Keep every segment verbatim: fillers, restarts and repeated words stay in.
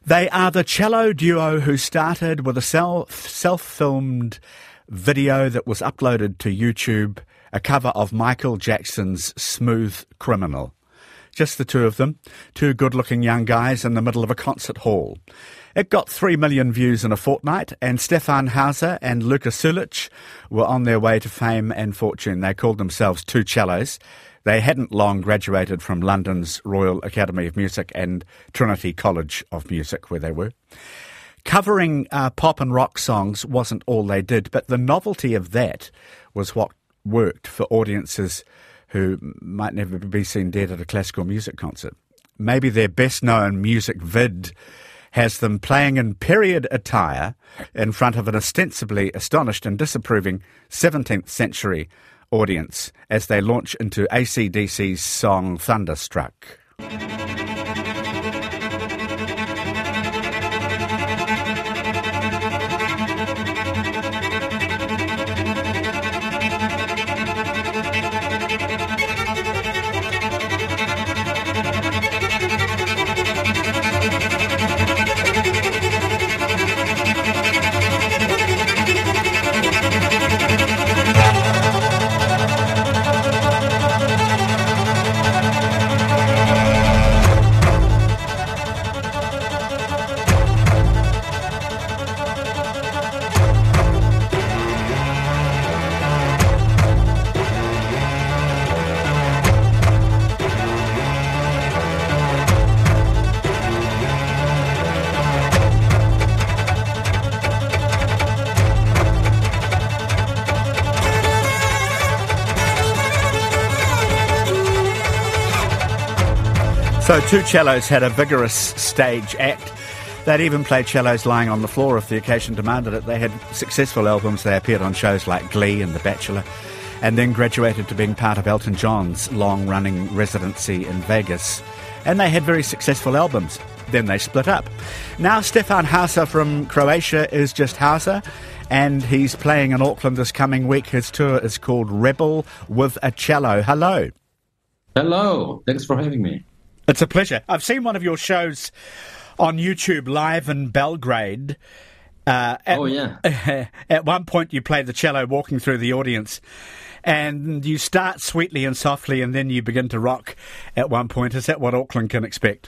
They are the cello duo who started with a self, self-filmed video that was uploaded to YouTube, a cover of Michael Jackson's Smooth Criminal. Just the two of them, two good-looking young guys in the middle of a concert hall. It got three million views in a fortnight, and Stefan Hauser and Luka Sulic were on their way to fame and fortune. They called themselves Two Cellos. They hadn't long graduated from London's Royal Academy of Music and Trinity College of Music, where they were. Covering uh, pop and rock songs wasn't all they did, but the novelty of that was what worked for audiences who might never be seen dead at a classical music concert. Maybe their best-known music vid has them playing in period attire in front of an ostensibly astonished and disapproving seventeenth century audience as they launch into A C D C's song Thunderstruck. So Two Cellos had a vigorous stage act. They'd even play cellos lying on the floor if the occasion demanded it. They had successful albums. They appeared on shows like Glee and The Bachelor, and then graduated to being part of Elton John's long-running residency in Vegas. And they had very successful albums. Then they split up. Now Stefan Hauser from Croatia is just Hauser, and he's playing in Auckland this coming week. His tour is called Rebel with a Cello. Hello. Hello. Thanks for having me. It's a pleasure. I've seen one of your shows on YouTube live in Belgrade. Uh, at, oh, yeah. At one point you play the cello walking through the audience, and you start sweetly and softly and then you begin to rock at one point. Is that what Auckland can expect?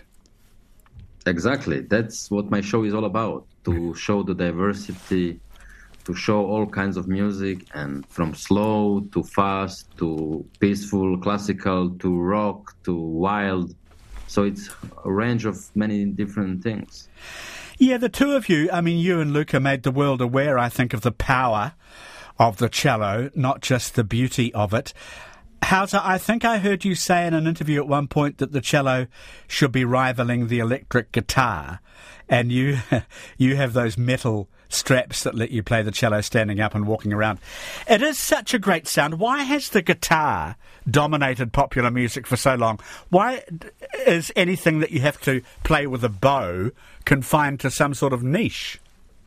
Exactly. That's what my show is all about, to show the diversity, to show all kinds of music, and from slow to fast to peaceful, classical to rock to wild. So it's a range of many different things. Yeah, the two of you, I mean, you and Luka made the world aware, I think, of the power of the cello, not just the beauty of it. Hauser, I think I heard you say in an interview at one point that the cello should be rivaling the electric guitar, and you you have those metal straps that let you play the cello standing up and walking around. It is such a great sound. Why has the guitar dominated popular music for so long? Why is anything that you have to play with a bow confined to some sort of niche?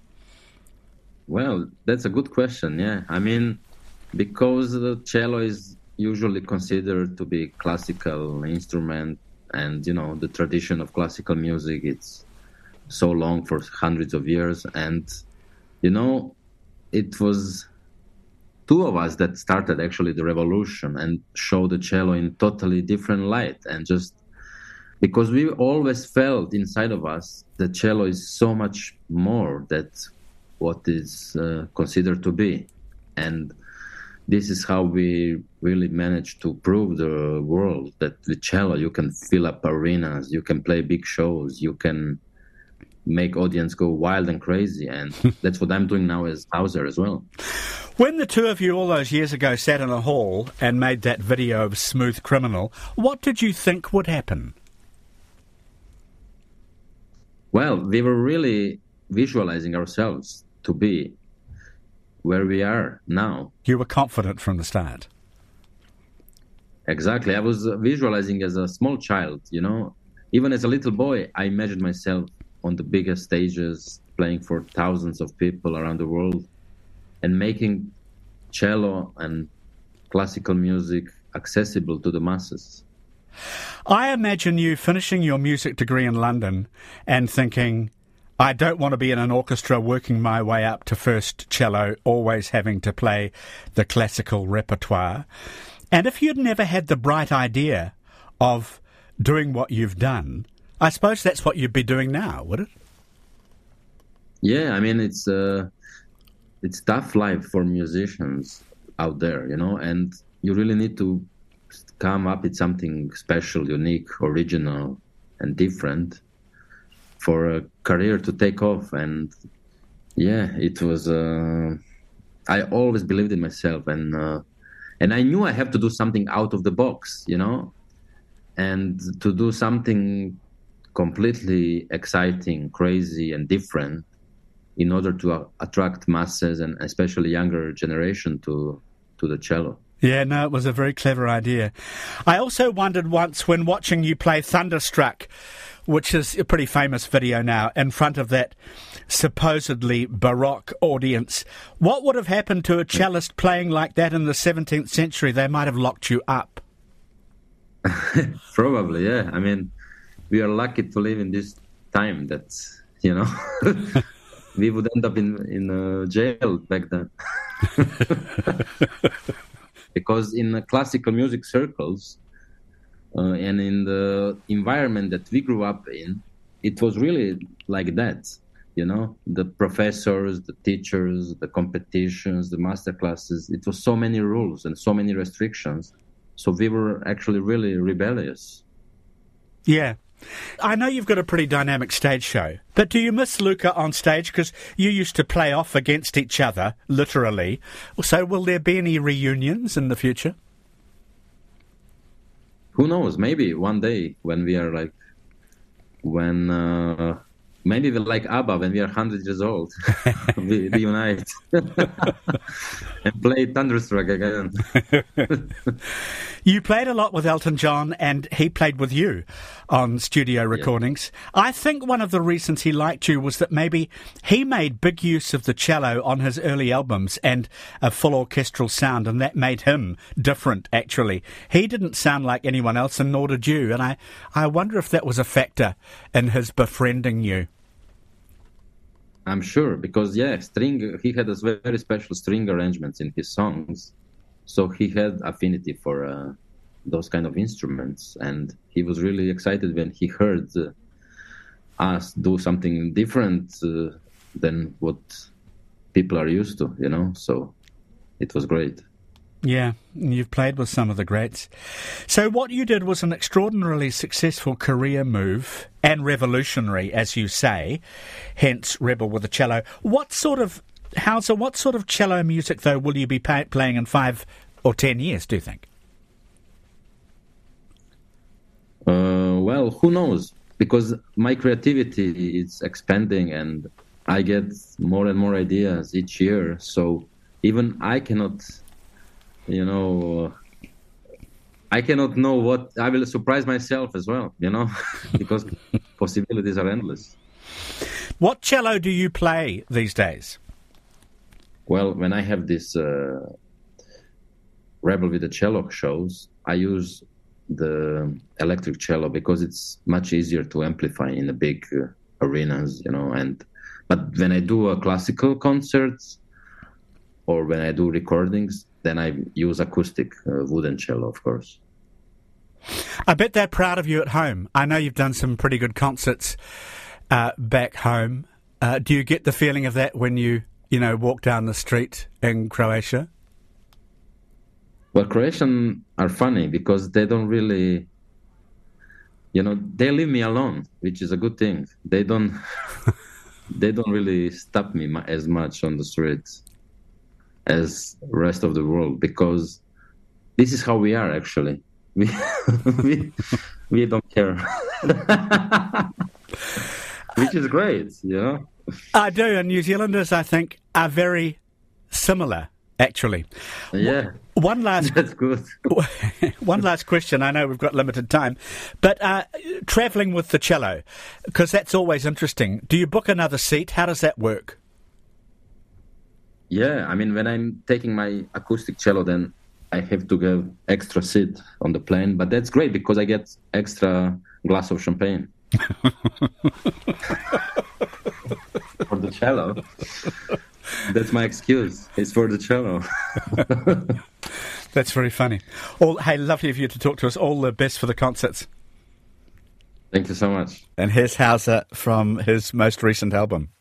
Well, that's a good question, yeah. I mean, because the cello is usually considered to be classical instrument, and, you know, the tradition of classical music, it's so long, for hundreds of years, and you know, it was two of us that started actually the revolution and showed the cello in totally different light. And just because we always felt inside of us the cello is so much more than what is uh, considered to be. And this is how we really managed to prove the world that with cello you can fill up arenas, you can play big shows, you can make audience go wild and crazy, and that's what I'm doing now as Hauser as well. When the two of you all those years ago sat in a hall and made that video of Smooth Criminal, what did you think would happen? Well, we were really visualizing ourselves to be where we are now. You were confident from the start. Exactly. I was visualizing as a small child, you know. Even as a little boy, I imagined myself on the biggest stages, playing for thousands of people around the world, and making cello and classical music accessible to the masses. I imagine you finishing your music degree in London and thinking, I don't want to be in an orchestra working my way up to first cello, always having to play the classical repertoire. And if you'd never had the bright idea of doing what you've done, I suppose that's what you'd be doing now, would it? Yeah, I mean, it's uh, it's tough life for musicians out there, you know, and you really need to come up with something special, unique, original, and different for a career to take off. And yeah, it was, uh, I always believed in myself, and uh, and I knew I have to do something out of the box, you know, and to do something completely exciting, crazy, and different in order to uh, attract masses and especially younger generation to to the cello. Yeah, no, it was a very clever idea. I also wondered once when watching you play Thunderstruck, which is a pretty famous video now, in front of that supposedly Baroque audience, what would have happened to a cellist playing like that in the seventeenth century? They might have locked you up. Probably, yeah. I mean, we are lucky to live in this time that, you know, we would end up in, in uh, jail back then. Because in the classical music circles uh, and in the environment that we grew up in, it was really like that, you know, the professors, the teachers, the competitions, the master classes. It was so many rules and so many restrictions. So we were actually really rebellious. Yeah. I know you've got a pretty dynamic stage show, but do you miss Luca on stage? Because you used to play off against each other, literally. So will there be any reunions in the future? Who knows? Maybe one day when we are like, when, uh, maybe we're like ABBA when we are one hundred years old. we reunite and play Thunderstruck again. You played a lot with Elton John, and he played with you on studio recordings. Yeah. I think one of the reasons he liked you was that maybe he made big use of the cello on his early albums and a full orchestral sound, and that made him different, actually. He didn't sound like anyone else, and nor did you, and I, I wonder if that was a factor in his befriending you. I'm sure, because, yeah, string. he had a very special string arrangements in his songs. So he had affinity for uh, those kind of instruments, and he was really excited when he heard uh, us do something different uh, than what people are used to, you know, so it was great. Yeah, you've played with some of the greats. So what you did was an extraordinarily successful career move, and revolutionary, as you say, hence Rebel with the Cello. What sort of Hauser, what sort of cello music, though, will you be pay- playing in five or ten years, do you think? Uh, well, who knows? Because my creativity is expanding and I get more and more ideas each year. So even I cannot, you know, I cannot know what, I will surprise myself as well, you know, because possibilities are endless. What cello do you play these days? Well, when I have this uh, Rebel with the Cello shows, I use the electric cello because it's much easier to amplify in the big uh, arenas, you know. And but when I do a classical concerts or when I do recordings, then I use acoustic uh, wooden cello, of course. I bet they're proud of you at home. I know you've done some pretty good concerts uh, back home. Uh, do you get the feeling of that when you, you know, walk down the street in Croatia? Well, Croatians are funny because they don't really, you know, they leave me alone, which is a good thing. They don't, they don't really stop me as much on the streets as the rest of the world, because this is how we are, actually. We we, we don't care, which is great, you know. I do, and New Zealanders, I think, are very similar, actually. Yeah. One last That's good. One last question. I know we've got limited time, but uh, travelling with the cello, because that's always interesting. Do you book another seat? How does that work? Yeah, I mean, when I'm taking my acoustic cello, then I have to give extra seat on the plane, but that's great because I get extra glass of champagne. cello. That's my excuse. It's for the cello. That's very funny. All, hey, lovely of you to talk to us. All the best for the concerts. Thank you so much. And here's Hauser from his most recent album.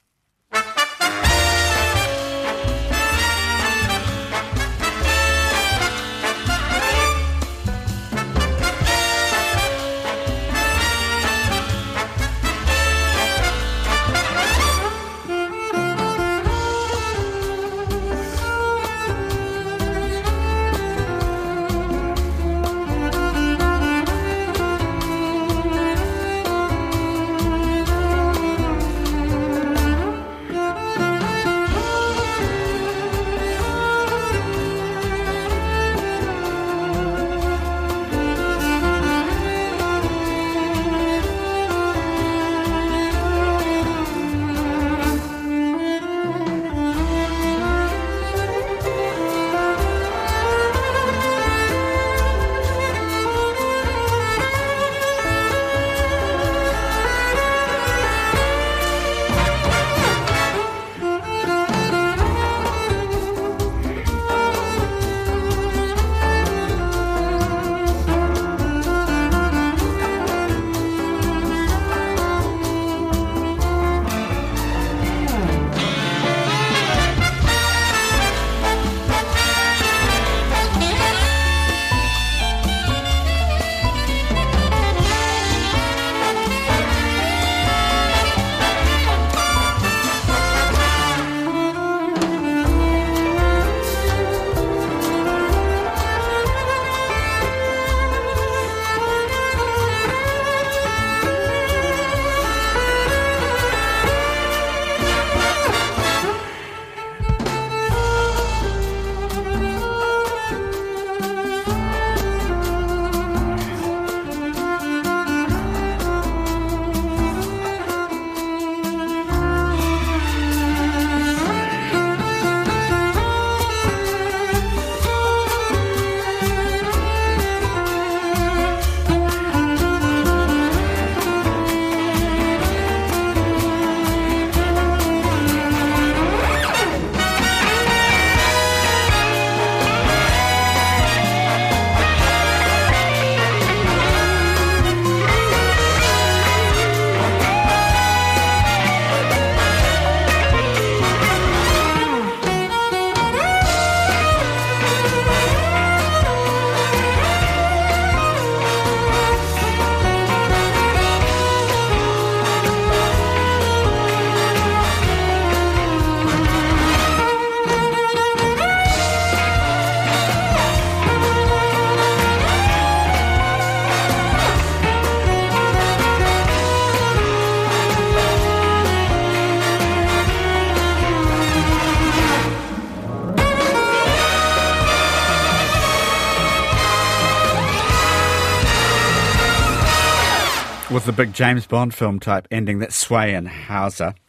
With the big James Bond film type ending, that Sway and Hauser.